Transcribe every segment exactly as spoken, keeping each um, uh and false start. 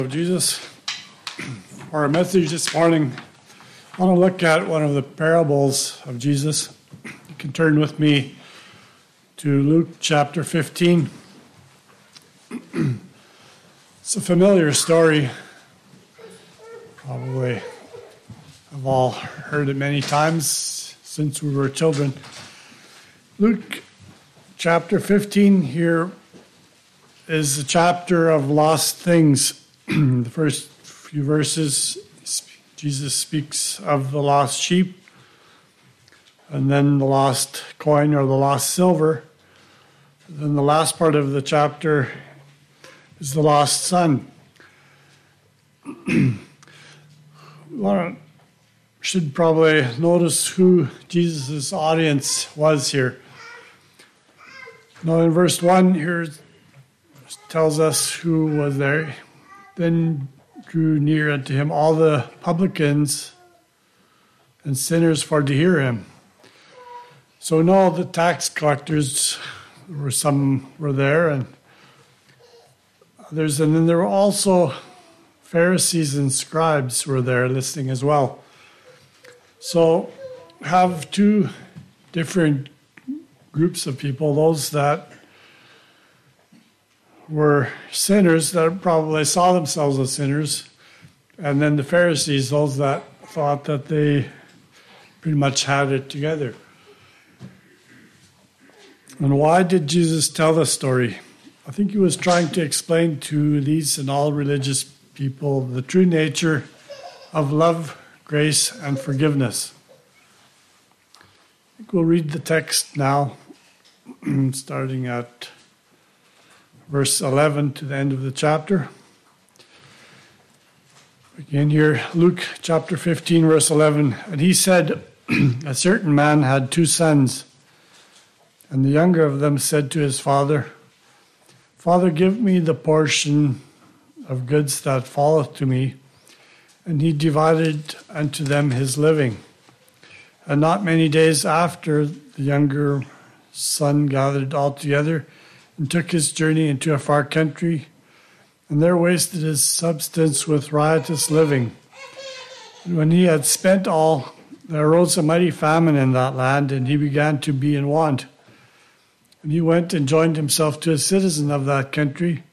Of Jesus. For our message this morning, I want to look at one of the parables of Jesus. You can turn with me to Luke chapter fifteen. It's a familiar story. Probably have all heard it many times since we were children. Luke chapter fifteen here is a chapter of lost things. The first few verses, Jesus speaks of the lost sheep, and then the lost coin or the lost silver. And then the last part of the chapter is the lost son. We should probably notice who Jesus' audience was here. Now in verse one here tells us who was there. Then drew near unto him all the publicans and sinners for to hear him. So now the tax collectors, were some were there, and others, and then there were also Pharisees and scribes were there listening as well. So have two different groups of people, those that were sinners that probably saw themselves as sinners, and then the Pharisees, those that thought that they pretty much had it together. And why did Jesus tell this story? I think he was trying to explain to these and all religious people the true nature of love, grace, and forgiveness. I think we'll read the text now, starting at verse eleven to the end of the chapter. Again here, Luke chapter fifteen, verse eleven. And he said, a certain man had two sons, and the younger of them said to his father, Father, give me the portion of goods that falleth to me. And he divided unto them his living. And not many days after, the younger son gathered all together and took his journey into a far country, and there wasted his substance with riotous living. And when he had spent all, there arose a mighty famine in that land, and he began to be in want. And he went and joined himself to a citizen of that country,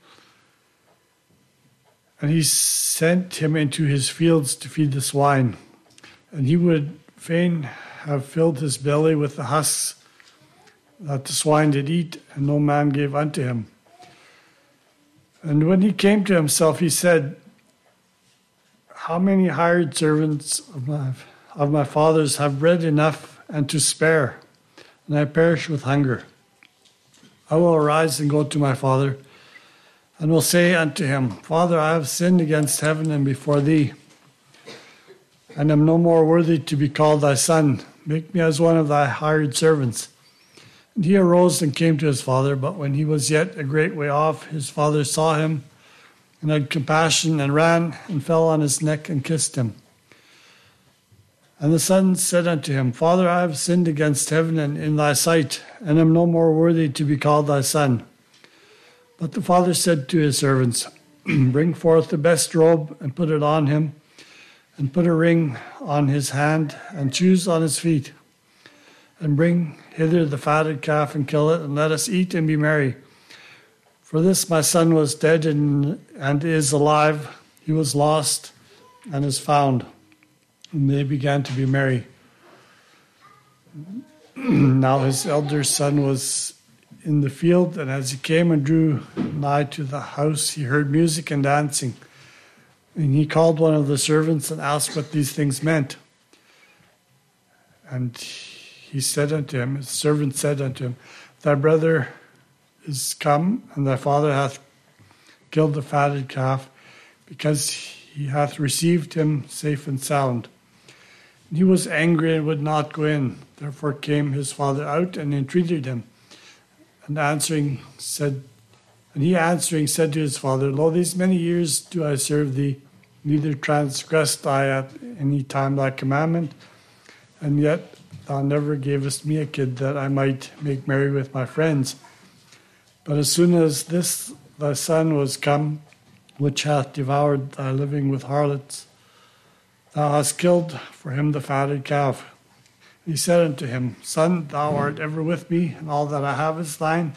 and he sent him into his fields to feed the swine. And he would fain have filled his belly with the husks that the swine did eat, and no man gave unto him. And when he came to himself, he said, How many hired servants of my, of my father's have bread enough and to spare, and I perish with hunger? I will arise and go to my father, and will say unto him, Father, I have sinned against heaven and before thee, and am no more worthy to be called thy son. Make me as one of thy hired servants. And he arose and came to his father, but when he was yet a great way off, his father saw him, and had compassion, and ran, and fell on his neck, and kissed him. And the son said unto him, Father, I have sinned against heaven and in thy sight, and am no more worthy to be called thy son. But the father said to his servants, Bring forth the best robe, and put it on him, and put a ring on his hand, and shoes on his feet. And bring hither the fatted calf, and kill it, and let us eat and be merry. For this my son was dead and, and is alive. He was lost and is found. And they began to be merry. Now his elder son was in the field, and as he came and drew nigh to the house, he heard music and dancing. And he called one of the servants and asked what these things meant. And he said unto him, his servant said unto him, Thy brother is come, and thy father hath killed the fatted calf, because he hath received him safe and sound. And he was angry and would not go in. Therefore came his father out and entreated him. And answering said, and he answering said to his father, Lo, these many years do I serve thee, neither transgressed I at any time thy commandment, and yet thou never gavest me a kid that I might make merry with my friends. But as soon as this thy son was come, which hath devoured thy living with harlots. Thou hast killed for him the fatted calf. And he said unto him, Son, thou art ever with me, and all that I have is thine.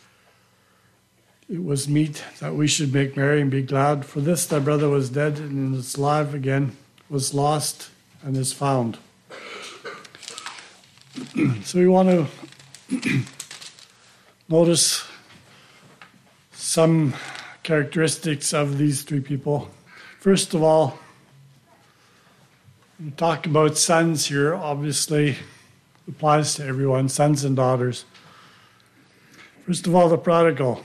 It was meet that we should make merry and be glad, for this thy brother was dead and is alive again, was lost and is found. So we want to notice some characteristics of these three people. First of all, we talk about sons here, obviously applies to everyone, sons and daughters. First of all, the prodigal.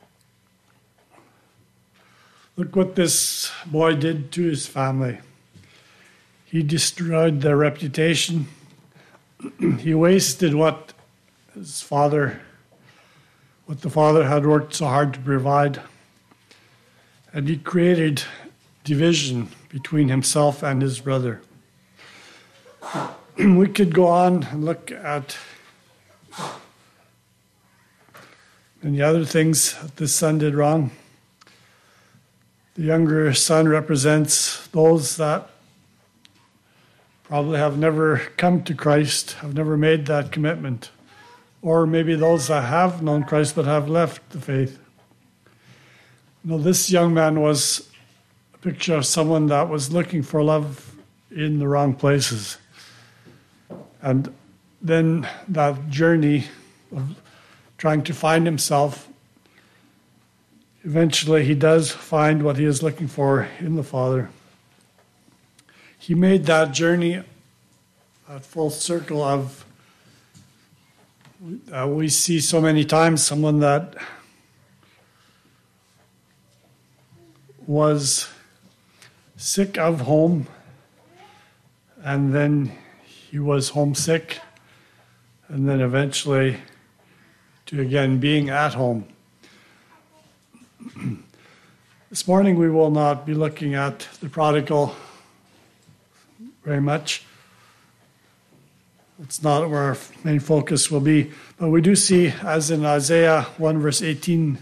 Look what this boy did to his family. He destroyed their reputation. He wasted what his father, what the father had worked so hard to provide. And he created division between himself and his brother. We could go on and look at many other things that this son did wrong. The younger son represents those that probably have never come to Christ, have never made that commitment, or maybe those that have known Christ but have left the faith. You know, this young man was a picture of someone that was looking for love in the wrong places. And then that journey of trying to find himself, eventually he does find what he is looking for in the Father. He made that journey a full circle of, uh, we see so many times someone that was sick of home, and then he was homesick, and then eventually to again being at home. This morning we will not be looking at the prodigal very much. It's not where our main focus will be, but we do see, as in Isaiah one verse eighteen,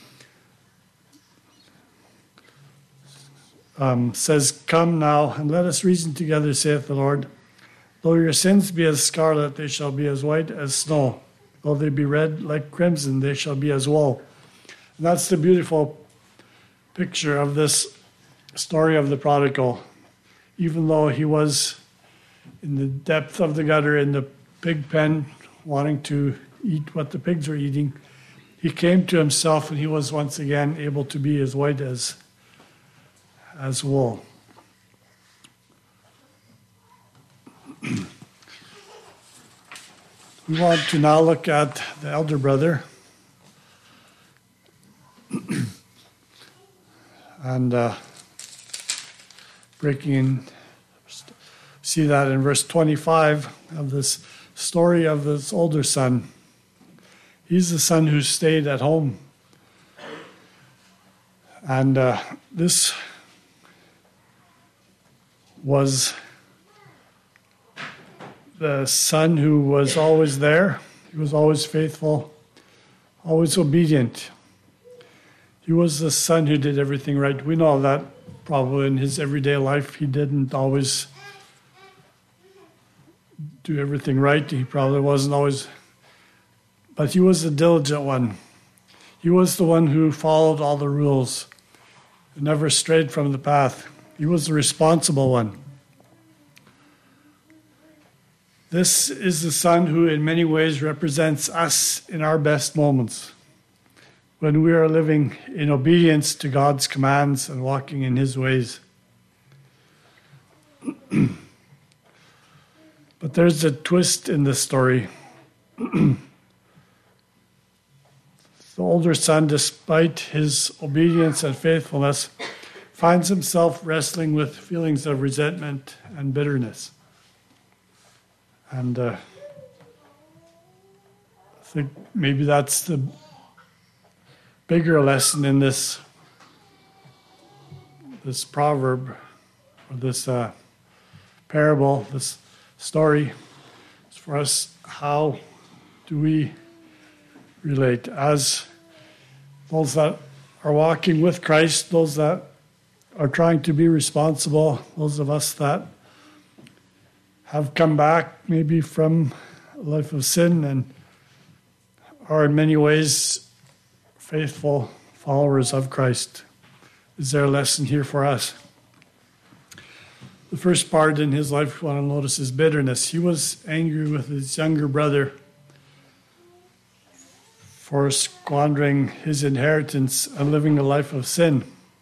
Um, says, Come now, and let us reason together, saith the Lord. Though your sins be as scarlet, they shall be as white as snow. Though they be red like crimson, they shall be as wool. And that's the beautiful picture of this story of the prodigal. Even though he was in the depth of the gutter, in the pig pen, wanting to eat what the pigs were eating, he came to himself, and he was once again able to be as white as as wool. We want to now look at the elder brother. and uh, breaking in, see that in verse twenty-five of this story of this older son. He's the son who stayed at home. And uh, this was the son who was always there. He was always faithful, always obedient. He was the son who did everything right. We know that probably in his everyday life he didn't always do everything right. He probably wasn't always, but he was the diligent one. He was the one who followed all the rules and never strayed from the path. He was the responsible one. This is the son who in many ways represents us in our best moments, when we are living in obedience to God's commands and walking in his ways. But there's a twist in this story. The older son, despite his obedience and faithfulness, finds himself wrestling with feelings of resentment and bitterness. And uh, I think maybe that's the bigger lesson in this this proverb, or this uh, parable, this story. It's for us, how do we relate as those that are walking with Christ, those that are trying to be responsible, those of us that have come back maybe from a life of sin and are in many ways faithful followers of Christ. Is there a lesson here for us? The first part in his life, we want to notice, is bitterness. He was angry with his younger brother for squandering his inheritance and living a life of sin.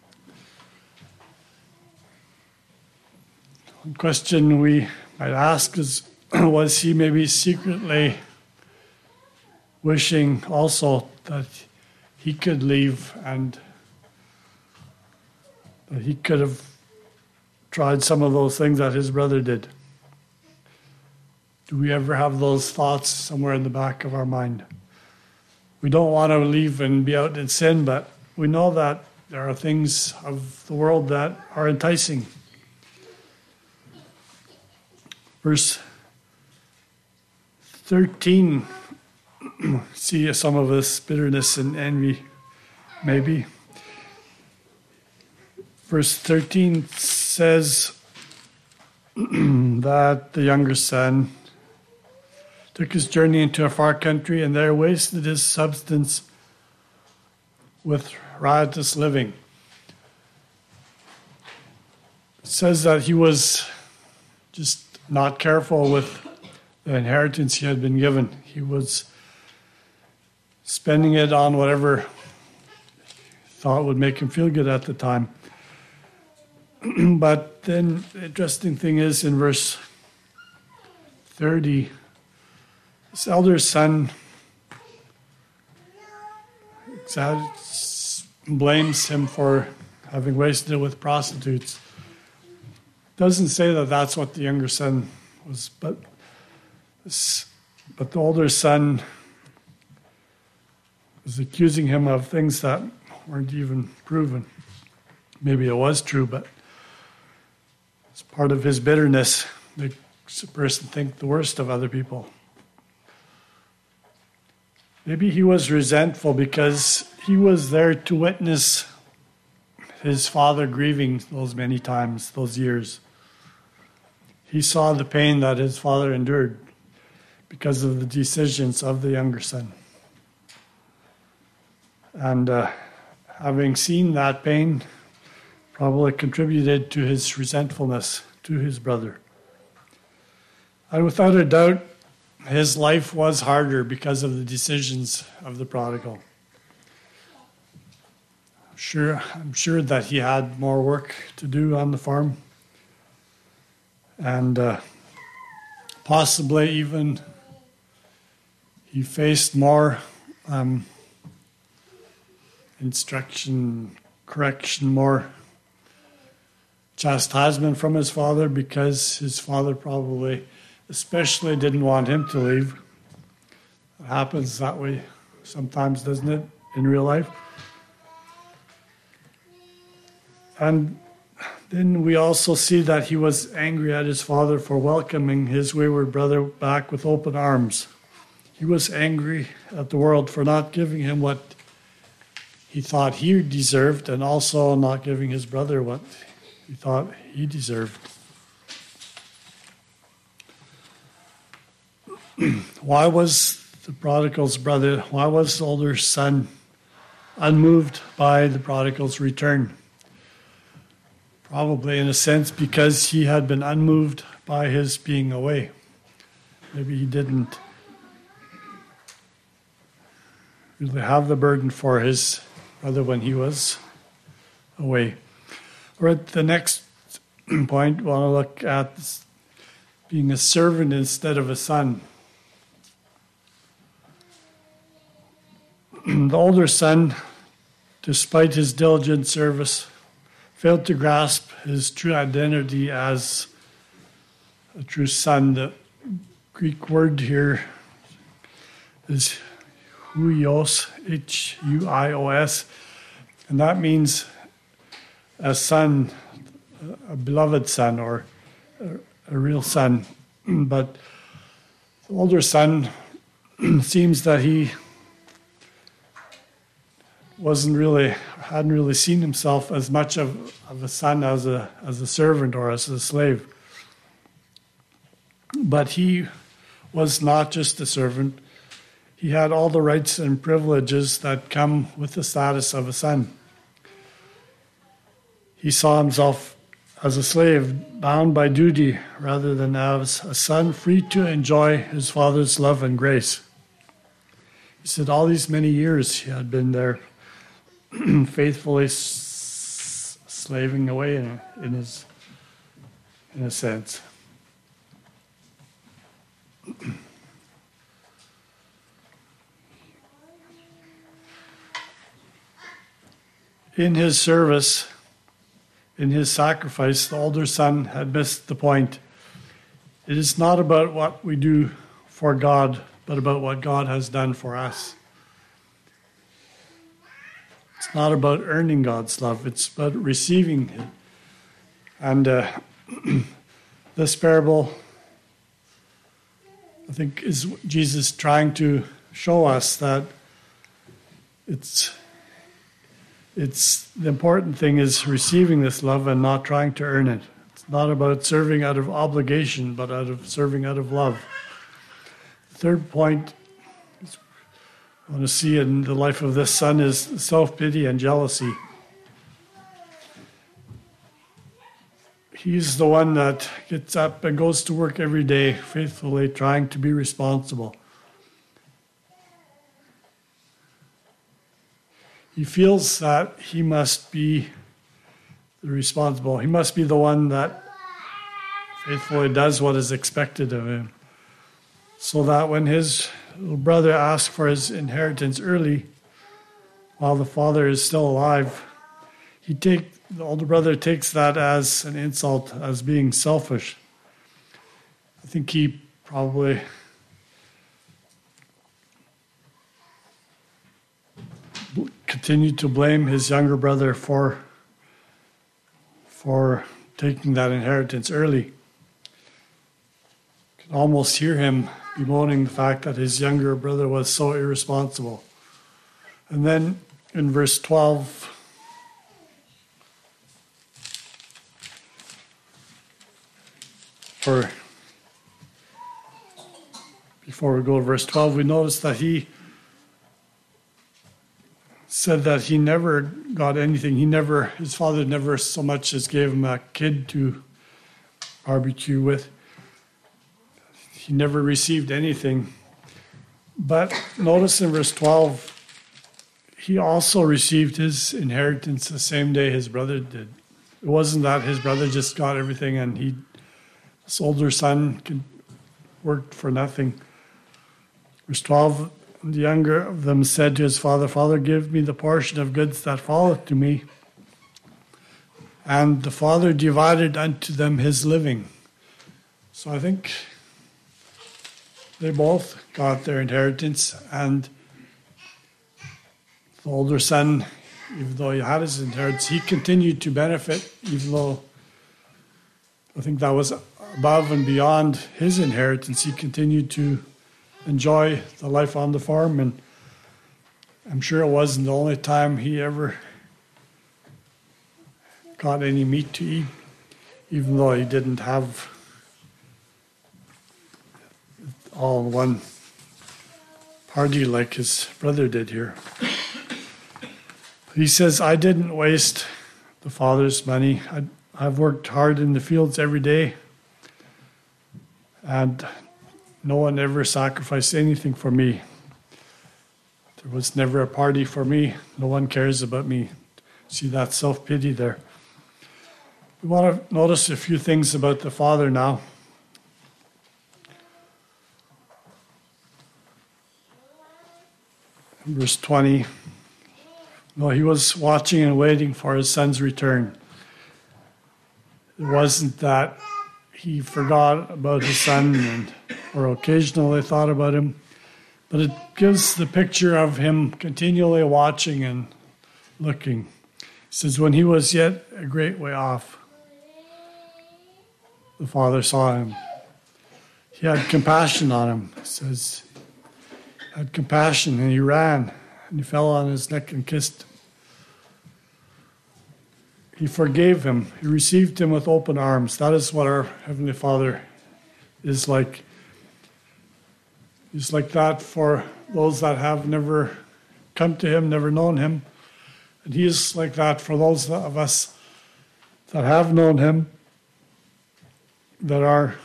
One question we might ask is, was he maybe secretly wishing also that he could leave and that he could have tried some of those things that his brother did? Do we ever have those thoughts somewhere in the back of our mind? We don't want to leave and be out in sin, but we know that there are things of the world that are enticing. Verse thirteen, see some of this bitterness and envy, maybe. Verse thirteen says that the younger son took his journey into a far country and there wasted his substance with riotous living. It says that he was just not careful with the inheritance he had been given. He was spending it on whatever he thought would make him feel good at the time. But then the interesting thing is in verse thirty, his elder son blames him for having wasted it with prostitutes. Doesn't say that that's what the younger son was, but but the older son was accusing him of things that weren't even proven. Maybe it was true, but it's part of his bitterness. Makes a person think the worst of other people. Maybe he was resentful because he was there to witness his father grieving those many times, those years. He saw the pain that his father endured because of the decisions of the younger son. And uh, having seen that pain, probably contributed to his resentfulness to his brother. And without a doubt, his life was harder because of the decisions of the prodigal. Sure, I'm sure that he had more work to do on the farm. And uh, possibly even he faced more um, instruction, correction, more chastisement from his father because his father probably especially didn't want him to leave. It happens that way sometimes, doesn't it, in real life? And then we also see that he was angry at his father for welcoming his wayward brother back with open arms. He was angry at the world for not giving him what he thought he deserved and also not giving his brother what he thought he deserved. Why was the prodigal's brother, why was the older son unmoved by the prodigal's return? Probably in a sense because he had been unmoved by his being away. Maybe he didn't really have the burden for his brother when he was away. Or at the next point, we want to look at being a servant instead of a son. The older son, despite his diligent service, failed to grasp his true identity as a true son. The Greek word here is huios, H U I O S, and that means a son, a beloved son, or a, a real son. But the older son seems that he wasn't really, hadn't really seen himself as much of, of a son as a, as a servant or as a slave. But he was not just a servant. He had all the rights and privileges that come with the status of a son. He saw himself as a slave, bound by duty, rather than as a son, free to enjoy his father's love and grace. He said all these many years he had been there, faithfully s- slaving away in, in his, in a sense. In his service, in his sacrifice, the older son had missed the point. It is not about what we do for God, but about what God has done for us. It's not about earning God's love, it's about receiving it. And uh, this parable, I think, is Jesus trying to show us that it's it's the important thing is receiving this love and not trying to earn it. It's not about serving out of obligation, but out of serving out of love. The third point I want to see in the life of this son is self-pity and jealousy. He's the one that gets up and goes to work every day, faithfully trying to be responsible. He feels that he must be the responsible. He must be the one that faithfully does what is expected of him. So that when his little brother asks for his inheritance early, while the father is still alive, he take the older brother takes that as an insult, as being selfish. I think he probably continued to blame his younger brother for for taking that inheritance early. You can almost hear him bemoaning the fact that his younger brother was so irresponsible. And then in verse twelve, for before we go to verse twelve, we notice that he said that he never got anything. He never, his father never so much as gave him a kid to barbecue with. He never received anything. But notice in verse twelve, he also received his inheritance the same day his brother did. It wasn't that his brother just got everything and he, this older son, worked for nothing. Verse twelve, the younger of them said to his father, Father, give me the portion of goods that falleth to me. And the father divided unto them his living. So I think they both got their inheritance, and the older son, even though he had his inheritance, he continued to benefit, even though I think that was above and beyond his inheritance. He continued to enjoy the life on the farm, and I'm sure it wasn't the only time he ever got any meat to eat, even though he didn't have all in one party like his brother did here. He says, I didn't waste the father's money. I, I've worked hard in the fields every day, and no one ever sacrificed anything for me. There was never a party for me. No one cares about me. See that self-pity there. We want to notice a few things about the father now. In verse twenty, no, he was watching and waiting for his son's return. It wasn't that he forgot about his son and or occasionally thought about him, but it gives the picture of him continually watching and looking. It says, when he was yet a great way off, the father saw him. He had compassion on him. It says, had compassion, and he ran and he fell on his neck and kissed him. He forgave him. He received him with open arms. That is what our Heavenly Father is like. He's like that for those that have never come to him, never known him. And he is like that for those of us that have known him, that are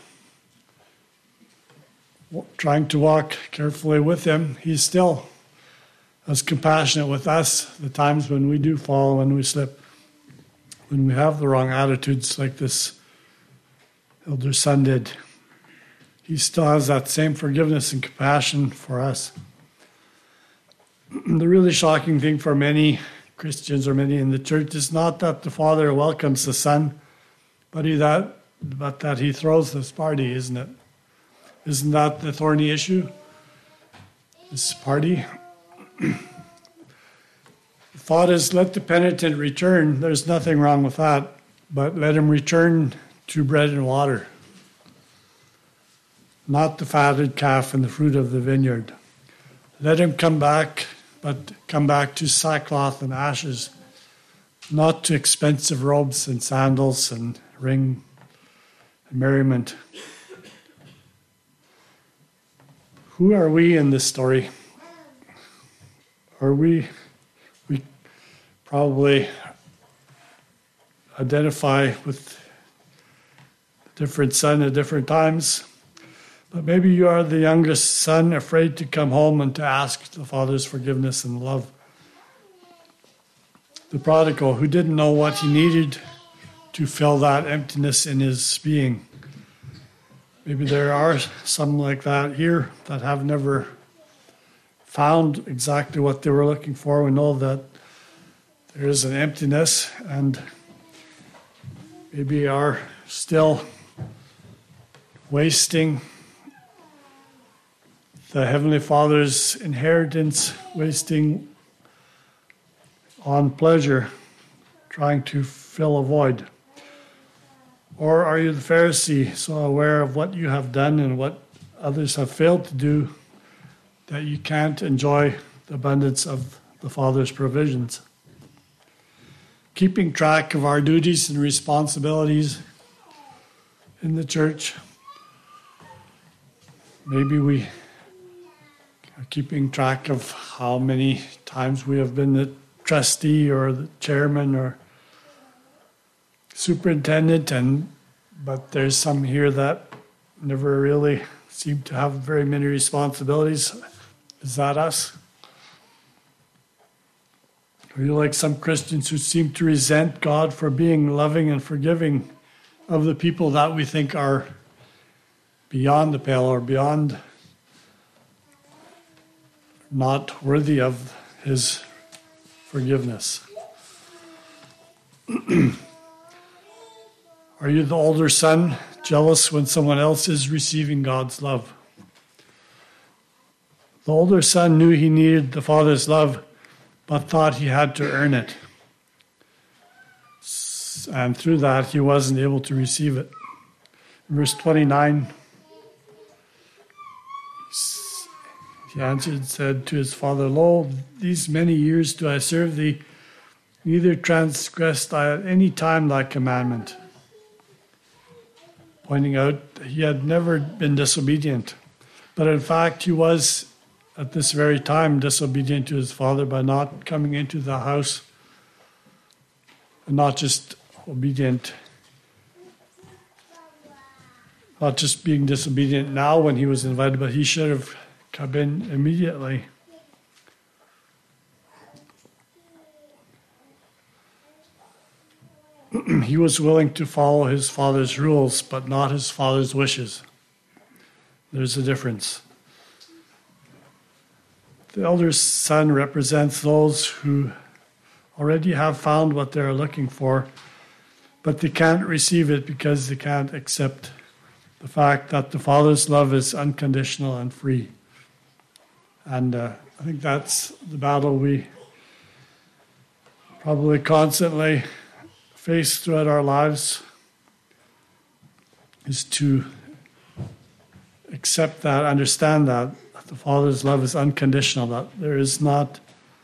trying to walk carefully with him. He's still as compassionate with us the times when we do fall, when we slip, when we have the wrong attitudes like this elder son did. He still has that same forgiveness and compassion for us. The really shocking thing for many Christians or many in the church is not that the Father welcomes the Son, but he that but that he throws this party, isn't it? Isn't that the thorny issue? This party? The thought is, let the penitent return. There's nothing wrong with that, but let him return to bread and water, not the fatted calf and the fruit of the vineyard. Let him come back, but come back to sackcloth and ashes, not to expensive robes and sandals and ring and merriment. Who are we in this story? Are we, we probably identify with a different son at different times, but maybe you are the youngest son, afraid to come home and to ask the Father's forgiveness and love. The prodigal who didn't know what he needed to fill that emptiness in his being. Maybe there are some like that here that have never found exactly what they were looking for. We know that there is an emptiness and maybe are still wasting the Heavenly Father's inheritance, wasting on pleasure, trying to fill a void. Or are you the Pharisee, so aware of what you have done and what others have failed to do, that you can't enjoy the abundance of the Father's provisions? Keeping track of our duties and responsibilities in the church. Maybe we are keeping track of how many times we have been the trustee or the chairman or superintendent, and but there's some here that never really seem to have very many responsibilities. Is that us? Are you like some Christians who seem to resent God for being loving and forgiving of the people that we think are beyond the pale or beyond, not worthy of his forgiveness? Are you the older son, jealous when someone else is receiving God's love? The older son knew he needed the Father's love, but thought he had to earn it. And through that, he wasn't able to receive it. In verse twenty-nine, he answered and said to his father, Lo, these many years do I serve thee, neither transgressed I at any time thy commandment. Pointing out that he had never been disobedient, but in fact he was at this very time disobedient to his father by not coming into the house, and not just obedient, not just being disobedient now when he was invited, but he should have come in immediately. He was willing to follow his father's rules, but not his father's wishes. There's a difference. The elder son represents those who already have found what they're looking for, but they can't receive it because they can't accept the fact that the Father's love is unconditional and free. And uh, I think that's the battle we probably constantly face throughout our lives, is to accept that, understand that, that the Father's love is unconditional, that there is not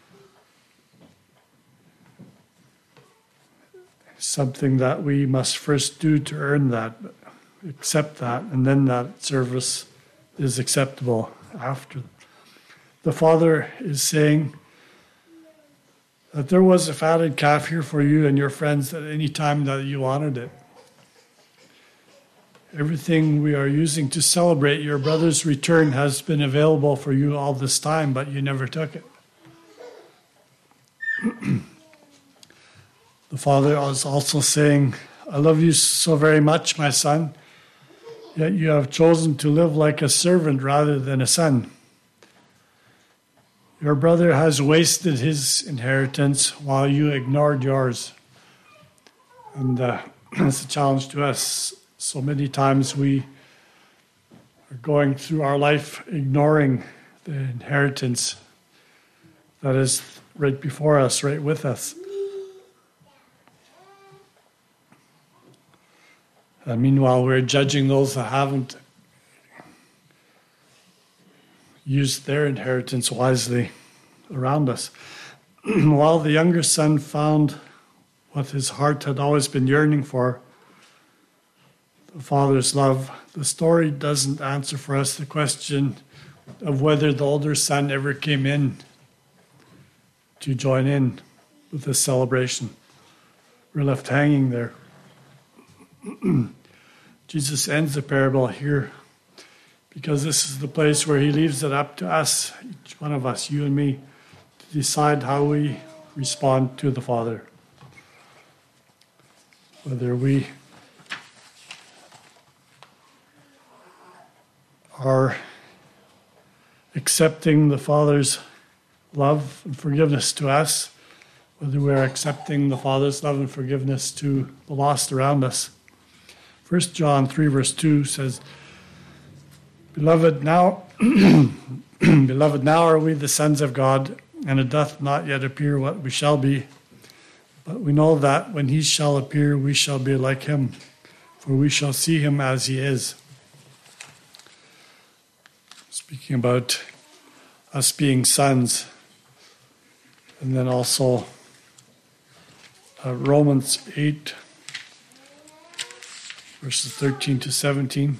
something that we must first do to earn that, accept that, and then that service is acceptable after. The Father is saying that there was a fatted calf here for you and your friends at any time that you wanted it. Everything we are using to celebrate your brother's return has been available for you all this time, but you never took it. The Father is also saying, I love you so very much, my son, yet you have chosen to live like a servant rather than a son. Your brother has wasted his inheritance while you ignored yours. And uh, it's a challenge to us. So many times we are going through our life ignoring the inheritance that is right before us, right with us. And meanwhile, we're judging those that haven't used their inheritance wisely around us. While the younger son found what his heart had always been yearning for, the Father's love, the story doesn't answer for us the question of whether the older son ever came in to join in with this celebration. We're left hanging there. Jesus ends the parable here because this is the place where he leaves it up to us, each one of us, you and me, to decide how we respond to the Father. Whether we are accepting the Father's love and forgiveness to us, whether we're accepting the Father's love and forgiveness to the lost around us. First John three verse two says, Beloved, now Beloved, now are we the sons of God, and it doth not yet appear what we shall be. But we know that when he shall appear, we shall be like him, for we shall see him as he is. Speaking about us being sons, and then also uh, Romans eight, verses thirteen to seventeen.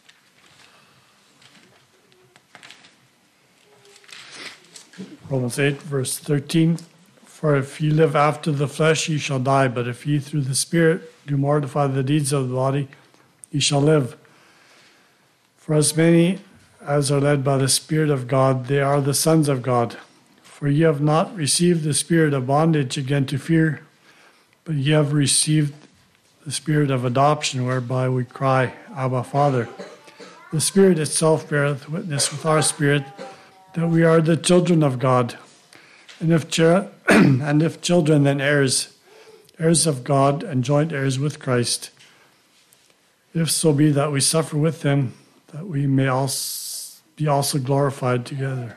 Romans eight, verse thirteen. For if ye live after the flesh, ye shall die. But if ye through the Spirit do mortify the deeds of the body, ye shall live. For as many as are led by the Spirit of God, they are the sons of God. For ye have not received the spirit of bondage again to fear, but ye have received the spirit of adoption, whereby we cry, Abba, Father. The Spirit itself beareth witness with our spirit that we are the children of God. And if, ch- and if children, then heirs, heirs of God and joint heirs with Christ. If so be that we suffer with him, that we may also be also glorified together.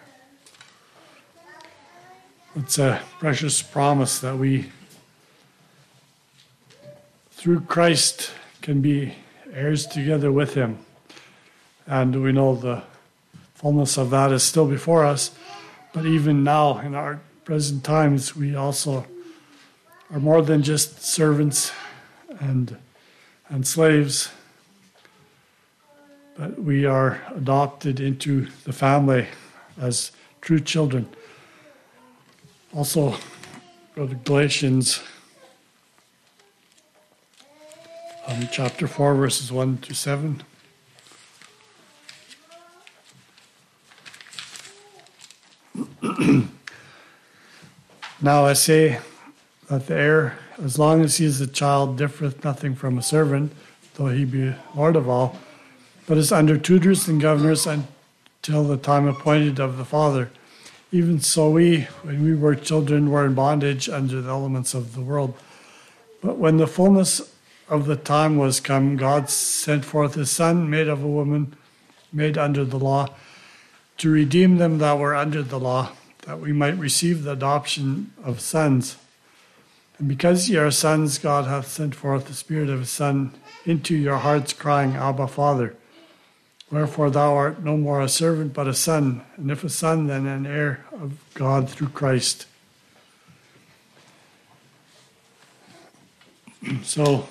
It's a precious promise that we, through Christ, can be heirs together with him. And we know the fullness of that is still before us. But even now, in our present times, we also are more than just servants and, and slaves, but we are adopted into the family as true children. Also, go to Galatians um, chapter four, verses one to seven. Now I say that the heir, as long as he is a child, differeth nothing from a servant, though he be Lord of all, but is under tutors and governors until the time appointed of the Father. Even so we, when we were children, were in bondage under the elements of the world. But when the fullness of the time was come, God sent forth his Son, made of a woman, made under the law, to redeem them that were under the law, that we might receive the adoption of sons. And because ye are sons, God hath sent forth the Spirit of his Son into your hearts, crying, Abba, Father. Wherefore thou art no more a servant, but a son, and if a son, then an heir of God through Christ. So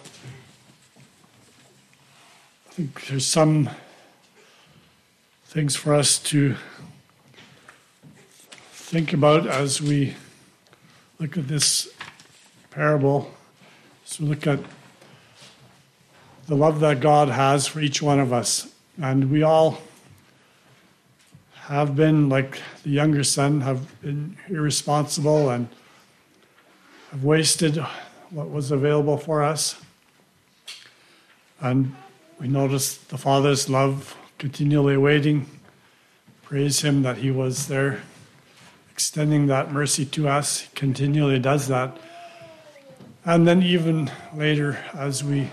I think there's some things for us to think about as we look at this parable. So look at the love that God has for each one of us. And we all have been, like the younger son, have been irresponsible and have wasted what was available for us. And we notice the Father's love continually waiting. Praise him that he was there extending that mercy to us. He continually does that. And then even later, as we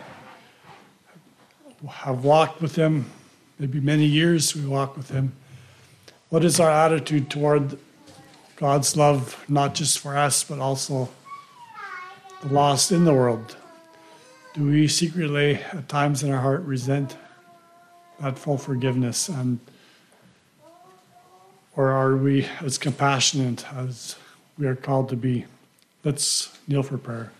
have walked with him, maybe many years we walk with him, what is our attitude toward God's love, not just for us, but also the lost in the world? Do we secretly, at times in our heart, resent that full forgiveness? And or are we as compassionate as we are called to be? Let's kneel for prayer.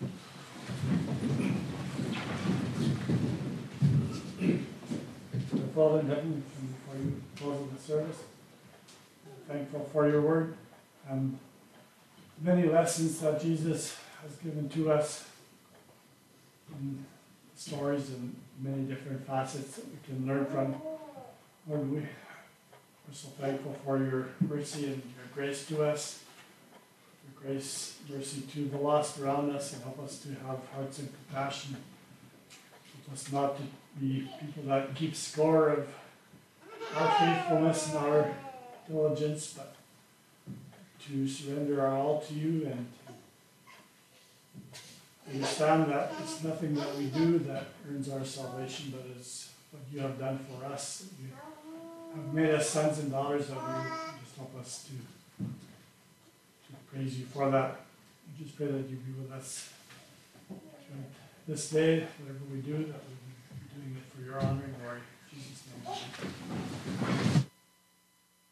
Father in heaven, before you close the service, we're thankful for your word and many lessons that Jesus has given to us in stories and many different facets that we can learn from. Lord, we are so thankful for your mercy and your grace to us, your grace, mercy to the lost around us, and help us to have hearts of compassion. Help us not to be people that keep score of our faithfulness and our diligence, but to surrender our all to you and to understand that it's nothing that we do that earns our salvation, but it's what you have done for us. You have made us sons and daughters of you. Just help us to, to praise you for that. We just pray that you be with us this day, whatever we do, that we